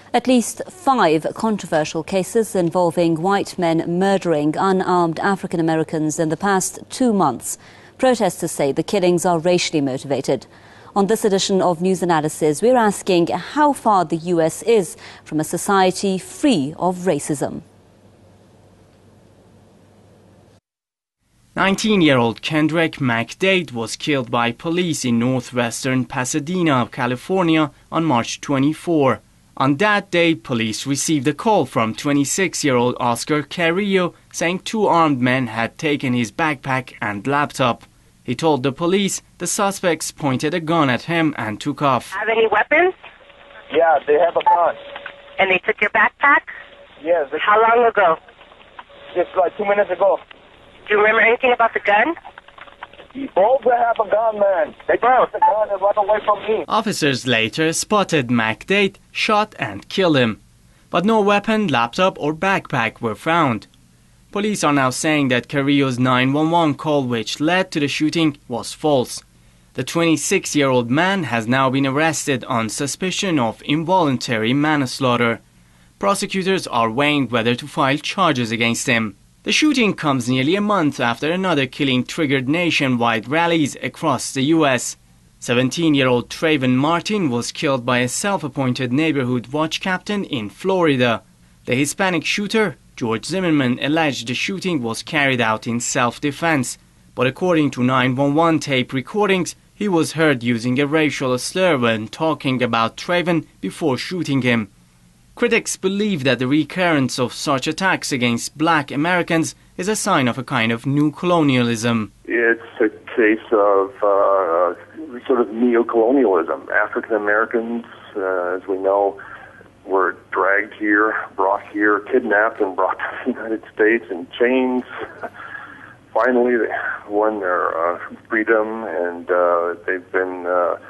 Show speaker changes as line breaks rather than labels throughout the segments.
At least 5 controversial cases involving white men murdering unarmed African Americans in the past 2 months. Protesters say the killings are racially motivated. On this edition of News Analysis, we're asking how far the US is from a society free of racism.
19-year-old Kendrick McDade was killed by police in northwestern Pasadena, California on March 24. On that day, police received a call from 26-year-old Oscar Carrillo saying 2 armed men had taken his backpack and laptop. He told the police the suspects pointed a gun at him and took off.
Have any weapons?
Yeah, they have a gun.
And they took your backpack?
Yes.
How long ago?
Just like 2 minutes ago.
Do you remember anything about the gun?
Both have a gun, man. They took the gun and run away from me.
Officers later spotted McDade, shot and killed him. But no weapon, laptop or backpack were found. Police are now saying that Carrillo's 911 call which led to the shooting was false. The 26-year-old man has now been arrested on suspicion of involuntary manslaughter. Prosecutors are weighing whether to file charges against him. The shooting comes nearly a month after another killing triggered nationwide rallies across the U.S. 17-year-old Trayvon Martin was killed by a self-appointed neighborhood watch captain in Florida. The Hispanic shooter, George Zimmerman, alleged the shooting was carried out in self-defense, but according to 911 tape recordings, he was heard using a racial slur when talking about Trayvon before shooting him. Critics believe that the recurrence of such attacks against black Americans is a sign of a kind of new colonialism.
It's a case of sort of neo-colonialism. African Americans, as we know, were dragged here, brought here, kidnapped and brought to the United States in chains. Finally, they won their freedom, and they've been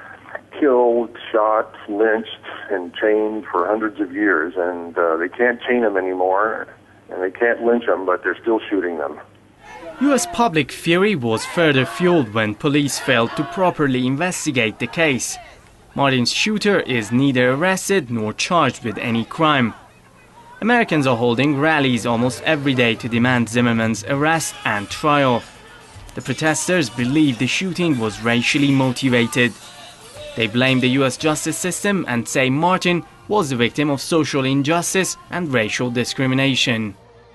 killed, shot, lynched, and chained for hundreds of years, and they can't chain them anymore, and they can't lynch them, but they're still shooting them.
U.S. public fury was further fueled when police failed to properly investigate the case. Martin's shooter is neither arrested nor charged with any crime. Americans are holding rallies almost every day to demand Zimmerman's arrest and trial. The protesters believe the shooting was racially motivated. They blame the U.S. justice system and say Martin was the victim of social injustice and racial discrimination.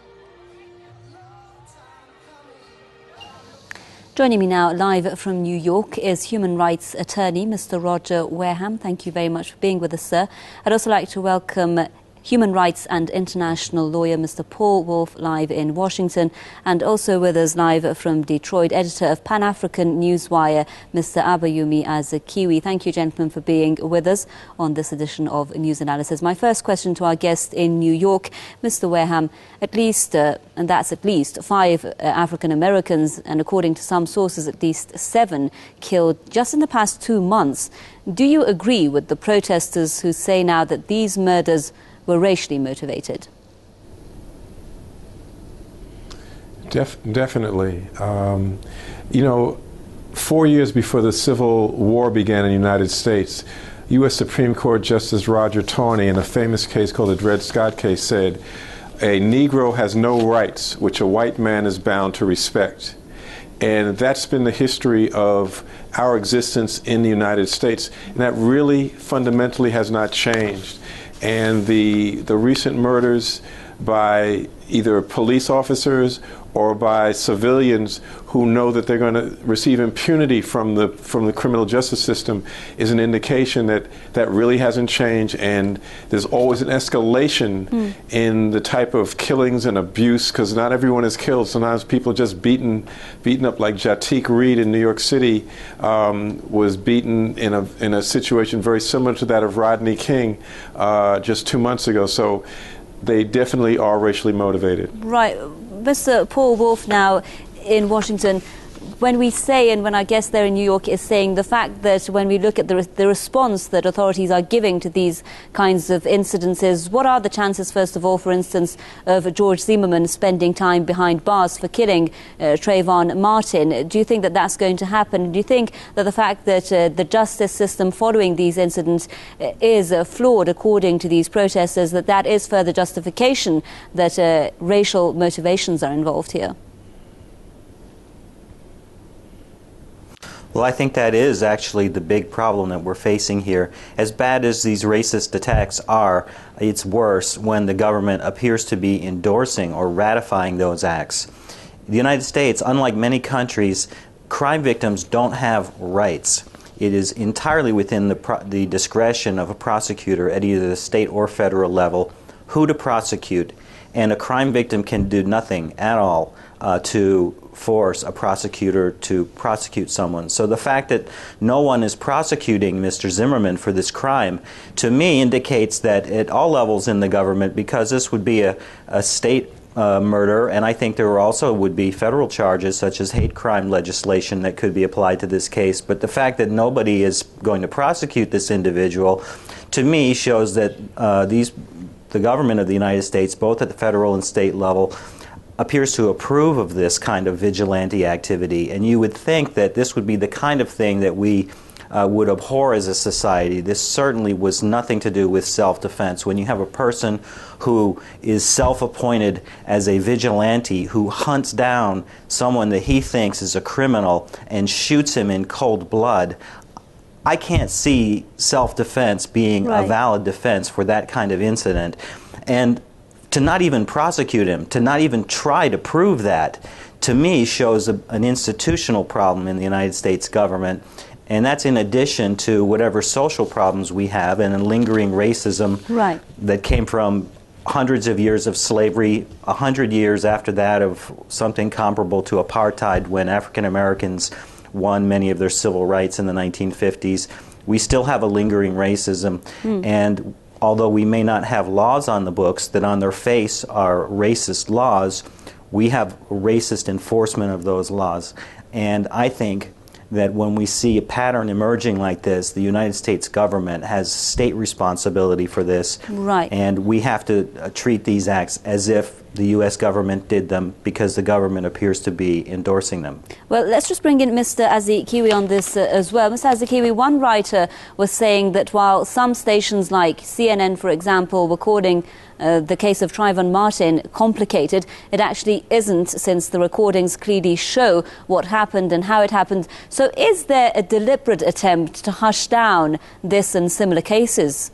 Joining me now live from New York is human rights attorney Mr. Roger Wareham. Thank you very much for being with us, sir. I'd also like to welcome human rights and international lawyer Mr. Paul Wolf live in Washington, and also with us live from Detroit, editor of Pan-African Newswire, Mr. Abayomi Azikiwe. Thank you, gentlemen, for being with us on this edition of News Analysis. My first question to our guest in New York, Mr. Wareham, at least, and that's at least 5 African Americans, and according to some sources, at least 7 killed just in the past 2 months. Do you agree with the protesters who say now that these murders were racially motivated?
Definitely. 4 years before the Civil War began in the United States, U.S. Supreme Court Justice Roger Taney, in a famous case called the Dred Scott case, said, "A Negro has no rights which a white man is bound to respect." And that's been the history of our existence in the United States. And that really fundamentally has not changed. And the recent murders by either police officers or by civilians who know that they're going to receive impunity from the criminal justice system is an indication that that really hasn't changed, and there's always an escalation in the type of killings and abuse, because not everyone is killed. Sometimes people are just beaten up, like Jatik Reed in New York City was beaten in a situation very similar to that of Rodney King just 2 months ago. So they definitely are racially motivated.
Right. Mr. Paul Wolf now in Washington, when we say, and when our guest there in New York is saying, the fact that when we look at the response that authorities are giving to these kinds of incidences, what are the chances, first of all, for instance, of George Zimmerman spending time behind bars for killing Trayvon Martin? Do you think that that's going to happen? Do you think that the fact that the justice system following these incidents is flawed, according to these protesters, that is further justification that racial motivations are involved here?
Well, I think that is actually the big problem that we're facing here. As bad as these racist attacks are, it's worse when the government appears to be endorsing or ratifying those acts. The United States, unlike many countries, crime victims don't have rights. It is entirely within the discretion of a prosecutor at either the state or federal level who to prosecute, and a crime victim can do nothing at all to force a prosecutor to prosecute someone. So the fact that no one is prosecuting Mr. Zimmerman for this crime, to me, indicates that at all levels in the government, because this would be a state murder, and I think there also would be federal charges such as hate crime legislation that could be applied to this case, but the fact that nobody is going to prosecute this individual, to me, shows that the government of the United States, both at the federal and state level, appears to approve of this kind of vigilante activity. And you would think that this would be the kind of thing that we would abhor as a society. This certainly was nothing to do with self-defense. When you have a person who is self-appointed as a vigilante, who hunts down someone that he thinks is a criminal and shoots him in cold blood, I can't see self-defense being a valid defense for that kind of incident. And to not even prosecute him, to not even try to prove that, to me shows an institutional problem in the United States government. And that's in addition to whatever social problems we have and a lingering racism that came from hundreds of years of slavery, 100 years after that of something comparable to apartheid when African Americans won many of their civil rights in the 1950s. We still have a lingering racism. And although we may not have laws on the books that on their face are racist laws, we have racist enforcement of those laws. And I think that when we see a pattern emerging like this, the United States government has state responsibility for this. And we have to treat these acts as if the U.S. government did them, because the government appears to be endorsing them. Well, let's just bring in Mr. Azikiwe on this as well. Mr. Azikiwe, one writer was saying that while some stations like CNN, for example, were calling the case of Trayvon Martin complicated, it actually isn't, since the recordings clearly show what happened and how it happened. So is there a deliberate attempt to hush down this and similar cases?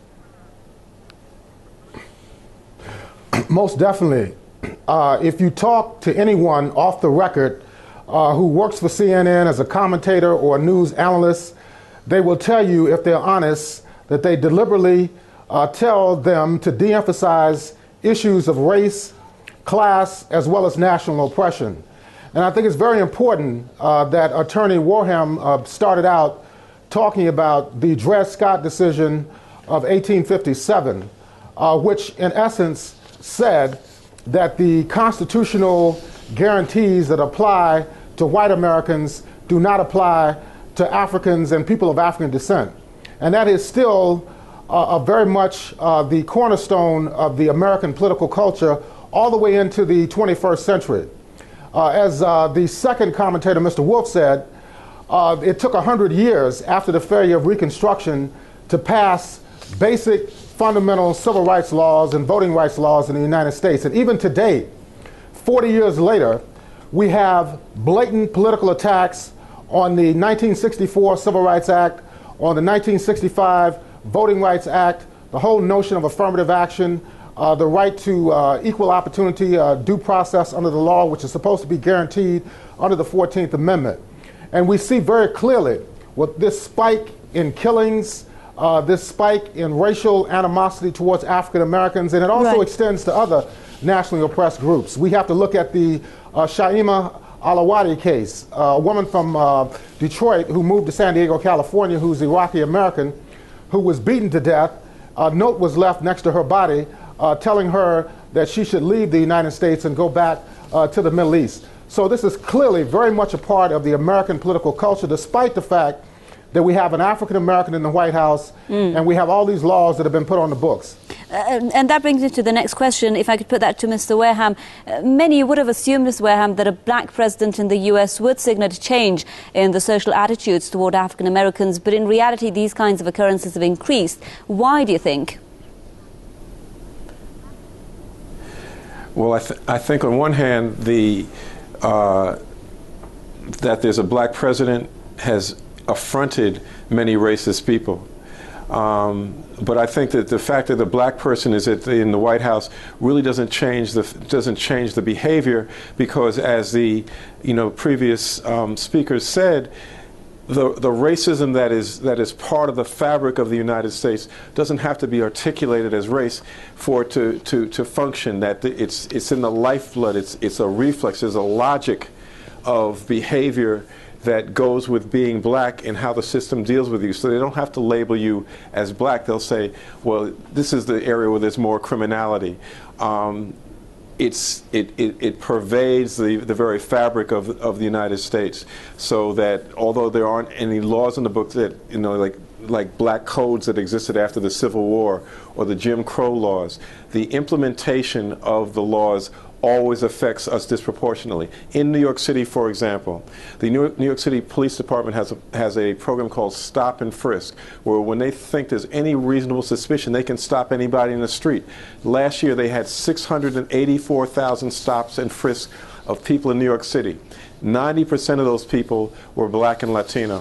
Most definitely. If you talk to anyone off the record who works for CNN as a commentator or a news analyst, they will tell you, if they're honest, that they deliberately tell them to de-emphasize issues of race, class, as well as national oppression. And I think it's very important that Attorney Warham started out talking about the Dred Scott decision of 1857, which in essence said that the constitutional guarantees that apply to white Americans do not apply to Africans and people of African descent. And that is still very much the cornerstone of the American political culture all the way into the 21st century. As the second commentator, Mr. Wolf, said, it took 100 years after the failure of Reconstruction to pass basic fundamental civil rights laws and voting rights laws in the United States. And even today, 40 years later, we have blatant political attacks on the 1964 Civil Rights Act, on the 1965 Voting Rights Act, the whole notion of affirmative action, the right to equal opportunity due process under the law, which is supposed to be guaranteed under the 14th Amendment. And we see very clearly with this spike in killings, this spike in racial animosity towards African Americans, and it also extends to other nationally oppressed groups. We have to look at the Shaima Alawati case, a woman from Detroit who moved to San Diego, California, who's Iraqi American, who was beaten to death. A note was left next to her body telling her that she should leave the United States and go back to the Middle East. So this is clearly very much a part of the American political culture, despite the fact that we have an African American in the White House and we have all these laws that have been put on the books.
And that brings me to the next question, if I could put that to Mr. Wareham. Many would have assumed, Mr. Wareham, that a black president in the US would signal a change in the social attitudes toward African Americans, but in reality these kinds of occurrences have increased. Why do you think?
Well, I think on one hand, that there's a black president has affronted many racist people. But I think that the fact that the black person is in the White House really doesn't change the behavior, because as the previous speakers said, the racism that is part of the fabric of the United States doesn't have to be articulated as race for it to function. That it's in the lifeblood. It's a reflex. There's a logic of behavior that goes with being black and how the system deals with you. So they don't have to label you as black. They'll say, well, this is the area where there's more criminality. It pervades the very fabric of the United States, so that although there aren't any laws in the book that, like black codes that existed after the Civil War or the Jim Crow laws, the implementation of the laws always affects us disproportionately. In New York City, for example, the New York City Police Department has a program called Stop and Frisk, where when they think there's any reasonable suspicion, they can stop anybody in the street. Last year, they had 684,000 stops and frisks of people in New York City. 90% of those people were black and Latino.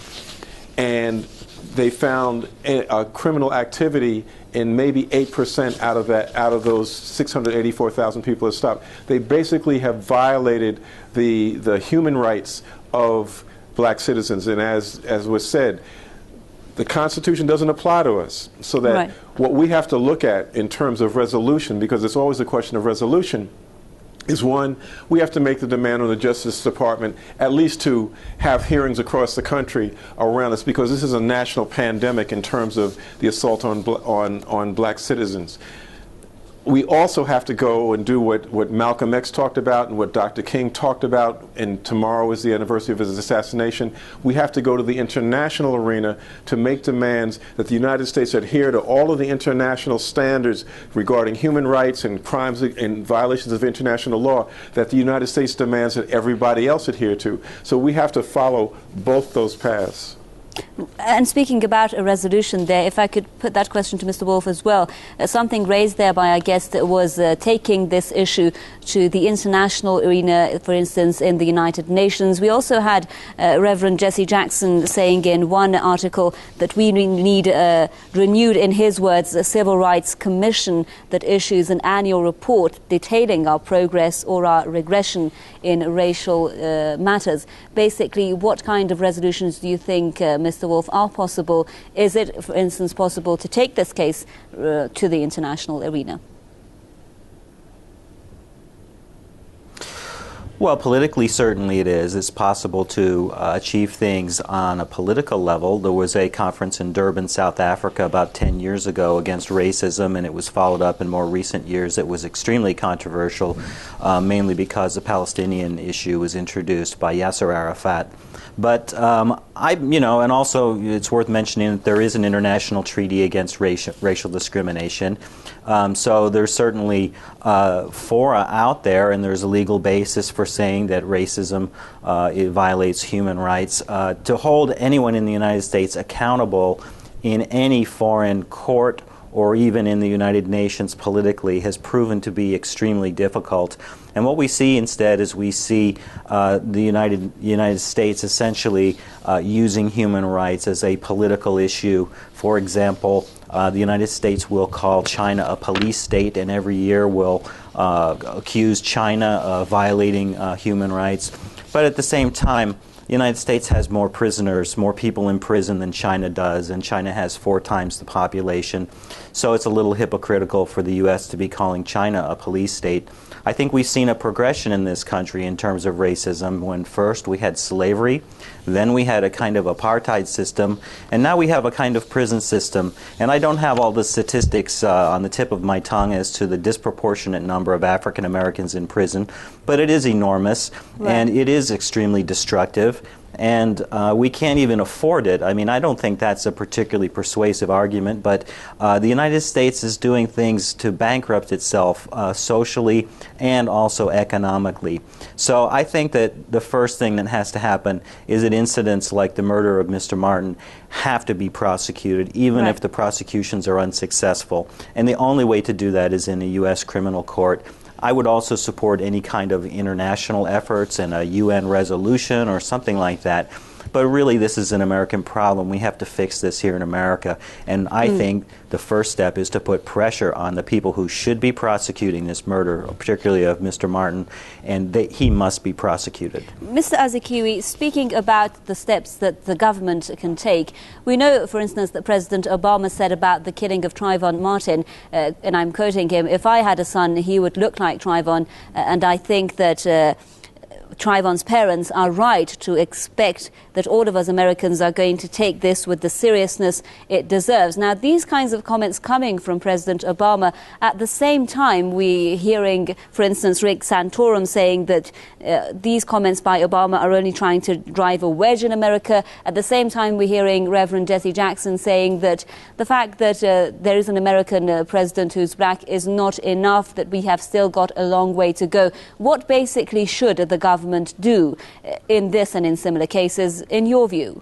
And they found a criminal activity in maybe 8% out of those 684,000 people that stopped. They basically have violated the human rights of black citizens. And as was said, the Constitution doesn't apply to us. So that right. What we have to look at in terms of resolution, because it's always a question of resolution, is one, we have to make the demand on the Justice Department at least to have hearings across the country around this, because this is a national pandemic in terms of the assault on black citizens. We also have to go and do what Malcolm X talked about and what Dr. King talked about, and tomorrow is the anniversary of his assassination. We have to go to the international arena to make demands that the United States adhere to all of the international standards regarding human rights and crimes and violations of international law that the United States demands that everybody else adhere to. So we have to follow both those paths.
And speaking about a resolution there, if I could put that question to Mr. Wolff as well, something raised there by our guest was taking this issue to the international arena, for instance, in the United Nations. We also had Reverend Jesse Jackson saying in one article that we need renewed, in his words, a civil rights commission that issues an annual report detailing our progress or our regression in racial matters. Basically, what kind of resolutions do you think, Mr. Wolff, are possible? Is it, for instance, possible to take this case to the international arena?
Well, politically, certainly it is. It's possible to achieve things on a political level. There was a conference in Durban, South Africa about 10 years ago against racism, and it was followed up in more recent years. It was extremely controversial, mainly because the Palestinian issue was introduced by Yasser Arafat. But and also it's worth mentioning that there is an international treaty against racial discrimination. So there's certainly fora out there, and there's a legal basis for saying that racism it violates human rights. To hold anyone in the United States accountable in any foreign court or even in the United Nations politically has proven to be extremely difficult. And what we see instead is we see the United States essentially using human rights as a political issue. For example, the United States will call China a police state, and every year will accuse China of violating human rights. But at the same time, the United States has more prisoners, more people in prison than China does, and China has 4 times the population. So it's a little hypocritical for the U.S. to be calling China a police state. I think we've seen a progression in this country in terms of racism, when first we had slavery, then we had a kind of apartheid system, and now we have a kind of prison system. And I don't have all the statistics on the tip of my tongue as to the disproportionate number of African Americans in prison, but it is enormous, and it is extremely destructive. And we can't even afford it. I mean, I don't think that's a particularly persuasive argument, but the United States is doing things to bankrupt itself socially and also economically. So I think that the first thing that has to happen is that incidents like the murder of Mr. Martin have to be prosecuted, even if the prosecutions are unsuccessful. And the only way to do that is in a U.S. criminal court. I would also support any kind of international efforts and a UN resolution or something like that. But really, this is an American problem. We have to fix this here in America. And I think the first step is to put pressure on the people who should be prosecuting this murder, particularly of Mr. Martin, and he must be prosecuted.
Mr. Azikiwe, speaking about the steps that the government can take, we know, for instance, that President Obama said about the killing of Trayvon Martin, and I'm quoting him, "If I had a son, he would look like Trayvon," and I think that Trayvon's parents are right to expect that all of us Americans are going to take this with the seriousness it deserves. Now, these kinds of comments coming from President Obama, at the same time we're hearing, for instance, Rick Santorum saying that these comments by Obama are only trying to drive a wedge in America. At the same time, we're hearing Reverend Jesse Jackson saying that the fact that there is an American president who's black is not enough, that we have still got a long way to go. What basically should the government do in this and in similar cases, in your view?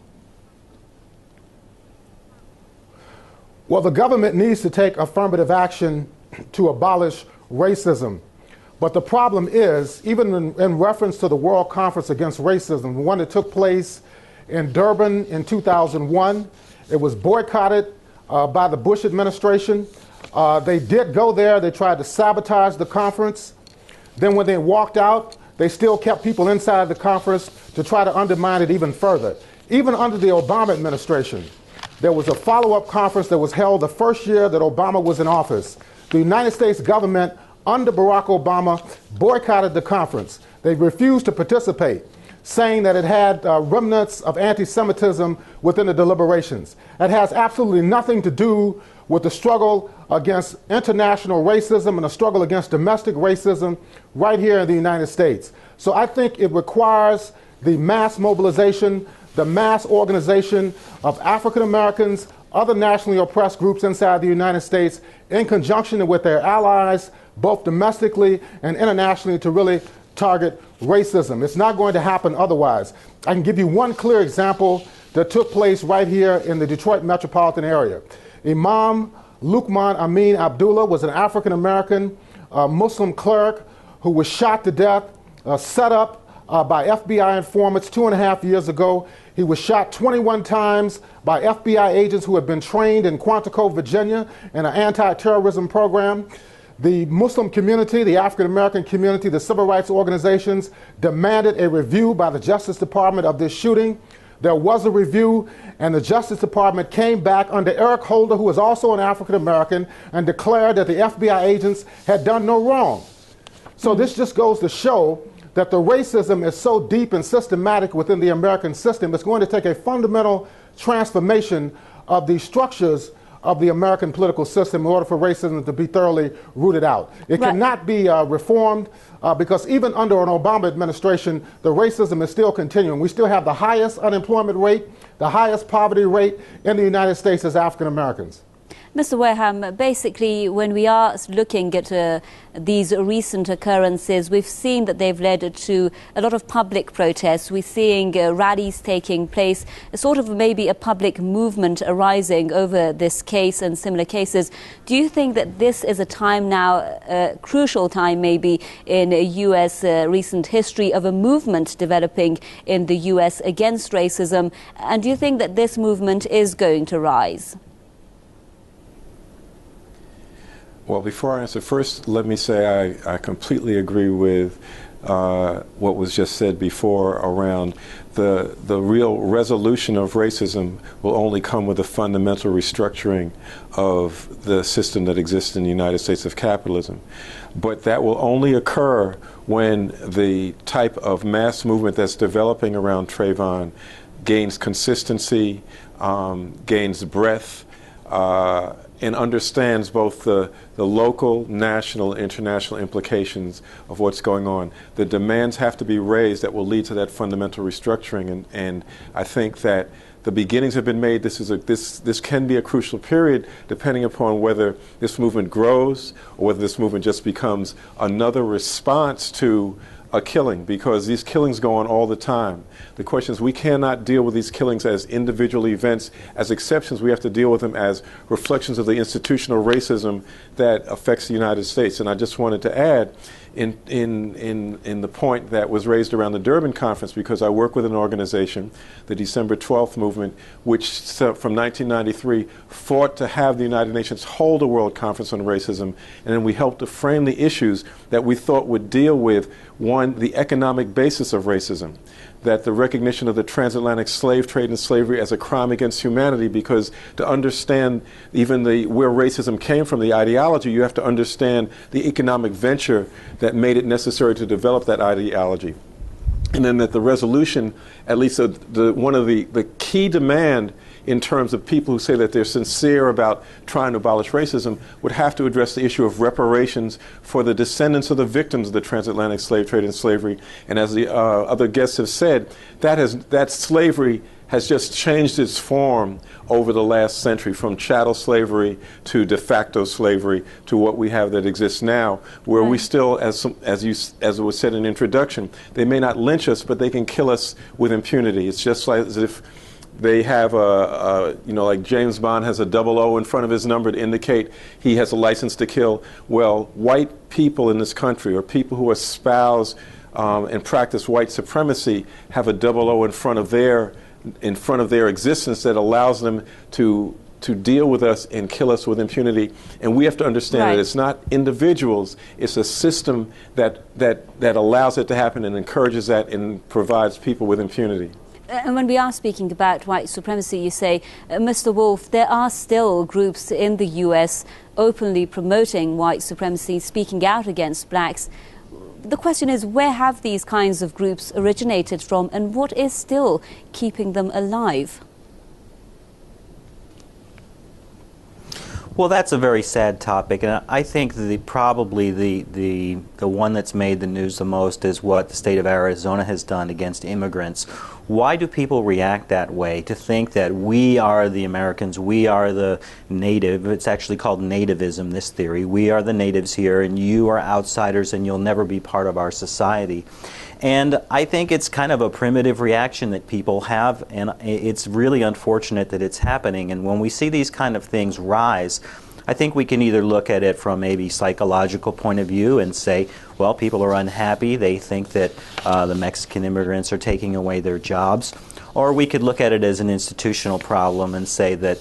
Well, the government needs to take affirmative action to abolish racism. But the problem is, even in reference to the World Conference Against Racism, the one that took place in Durban in 2001, it was boycotted by the Bush administration. They did go there. They tried to sabotage the conference. Then when they walked out, they still kept people inside the conference to try to undermine it even further. Even under the Obama administration, there was a follow-up conference that was held the first year that Obama was in office. The United States government, under Barack Obama, boycotted the conference. They refused to participate, saying that it had remnants of anti-Semitism within the deliberations. It has absolutely nothing to do with the struggle against international racism and the struggle against domestic racism right here in the United States. So I think it requires the mass mobilization, the mass organization of African Americans, other nationally oppressed groups inside the United States, in conjunction with their allies, both domestically and internationally, to really target racism. It's not going to happen otherwise. I can give you one clear example that took place right here in the Detroit metropolitan area. Imam Luqman Amin Abdullah was an African-American Muslim cleric who was shot to death, set up by FBI informants 2.5 years ago. He was shot 21 times by FBI agents who had been trained in Quantico, Virginia, in an anti-terrorism program. The Muslim community, the African-American community, the civil rights organizations demanded a review by the Justice Department of this shooting. There was a review, and the Justice Department came back under Eric Holder, who was also an African-American, and declared that the FBI agents had done no wrong. So this just goes to show that the racism is so deep and systematic within the American system. It's going to take a fundamental transformation of the structures of the American political system in order for racism to be thoroughly rooted out. It cannot be reformed because even under an Obama administration, the racism is still continuing. We still have the highest unemployment rate, the highest poverty rate in the United States as African Americans.
Mr. Wareham, basically, when we are looking at these recent occurrences, we've seen that they've led to a lot of public protests. We're seeing rallies taking place, sort of maybe a public movement arising over this case and similar cases. Do you think that this is a time now, a crucial time maybe in U.S. Recent history of a movement developing in the U.S. against racism? And do you think that this movement is going to rise?
Well, before I answer, first let me say I completely agree with what was just said before around the real resolution of racism will only come with a fundamental restructuring of the system that exists in the United States of capitalism. But that will only occur when the type of mass movement that's developing around Trayvon gains consistency, gains breadth, and understands both the local, national, international implications of what's going on. The demands have to be raised that will lead to that fundamental restructuring, and I think that the beginnings have been made. This can be a crucial period, depending upon whether this movement grows or whether this movement just becomes another response to a killing, because these killings go on all the time. The question is, we cannot deal with these killings as individual events, as exceptions. We have to deal with them as reflections of the institutional racism that affects the United States. And I just wanted to add in the point that was raised around the Durban Conference, because I work with an organization, the December 12th Movement, which from 1993 fought to have the United Nations hold a World Conference on Racism, and then we helped to frame the issues that we thought would deal with, one, the economic basis of racism, that the recognition of the transatlantic slave trade and slavery as a crime against humanity, because to understand even where racism came from, the ideology, you have to understand the economic venture that made it necessary to develop that ideology. And then that the resolution, at least one of the key demand in terms of people who say that they're sincere about trying to abolish racism, would have to address the issue of reparations for the descendants of the victims of the transatlantic slave trade and slavery. And as the other guests have said, that slavery has just changed its form over the last century, from chattel slavery to de facto slavery to what we have that exists now, where we still, as it was said in the introduction, they may not lynch us, but they can kill us with impunity. It's just like as if they have like James Bond has a 00 in front of his number to indicate he has a license to kill. Well, white people in this country, or people who espouse and practice white supremacy, have a 00 in front of their existence that allows them to deal with us and kill us with impunity. And we have to understand that it's not individuals, it's a system that allows it to happen and encourages that and provides people with impunity.
And when we are speaking about white supremacy, you say, Mr. Wolf, there are still groups in the US openly promoting white supremacy, speaking out against blacks. The question is, where have these kinds of groups originated from, and what is still keeping them alive?
Well, that's a very sad topic, and I think probably the one that's made the news the most is what the state of Arizona has done against immigrants. Why do people react that way, to think that we are the Americans, we are the native? It's actually called nativism, this theory. We are the natives here, and you are outsiders, and you'll never be part of our society. And I think it's kind of a primitive reaction that people have, and it's really unfortunate that it's happening. And when we see these kind of things rise, I think we can either look at it from maybe psychological point of view and say, well, people are unhappy, they think that the Mexican immigrants are taking away their jobs. Or we could look at it as an institutional problem and say that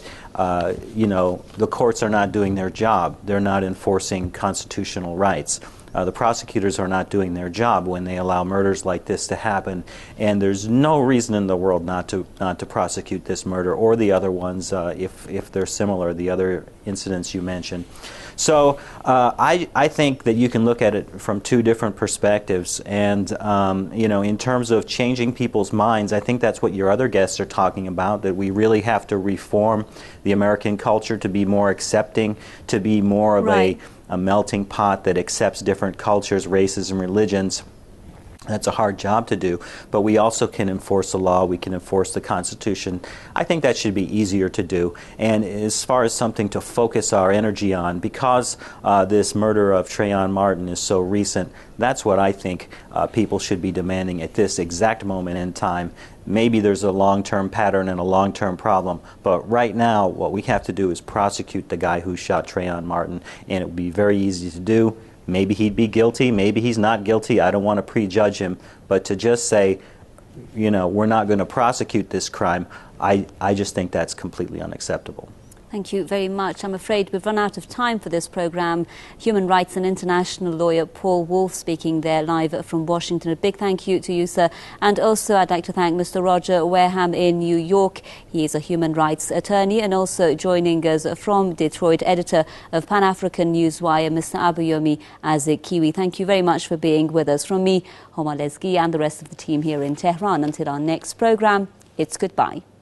the courts are not doing their job, they're not enforcing constitutional rights. The prosecutors are not doing their job when they allow murders like this to happen, and there's no reason in the world not to prosecute this murder or the other ones if they're similar, the other incidents you mentioned. So I think that you can look at it from two different perspectives, and in terms of changing people's minds, I think that's what your other guests are talking about, that we really have to reform the American culture to be more accepting, to be more of a melting pot that accepts different cultures, races, and religions. That's a hard job to do, but we also can enforce the law, we can enforce the Constitution. I think that should be easier to do. And as far as something to focus our energy on, because this murder of Trayvon Martin is so recent, that's what I think people should be demanding at this exact moment in time. Maybe there's a long-term pattern and a long-term problem, but right now what we have to do is prosecute the guy who shot Trayvon Martin, and it would be very easy to do. Maybe he'd be guilty, maybe he's not guilty. I don't want to prejudge him, but to just say, we're not going to prosecute this crime, I just think that's completely unacceptable.
Thank you very much. I'm afraid we've run out of time for this programme. Human rights and international lawyer Paul Wolf speaking there live from Washington. A big thank you to you, sir. And also I'd like to thank Mr. Roger Wareham in New York. He is a human rights attorney, and also joining us from Detroit, editor of Pan-African Newswire, Mr. Abayomi Azikiwe. Thank you very much for being with us. From me, Homa Lesgi, and the rest of the team here in Tehran. Until our next programme, it's goodbye.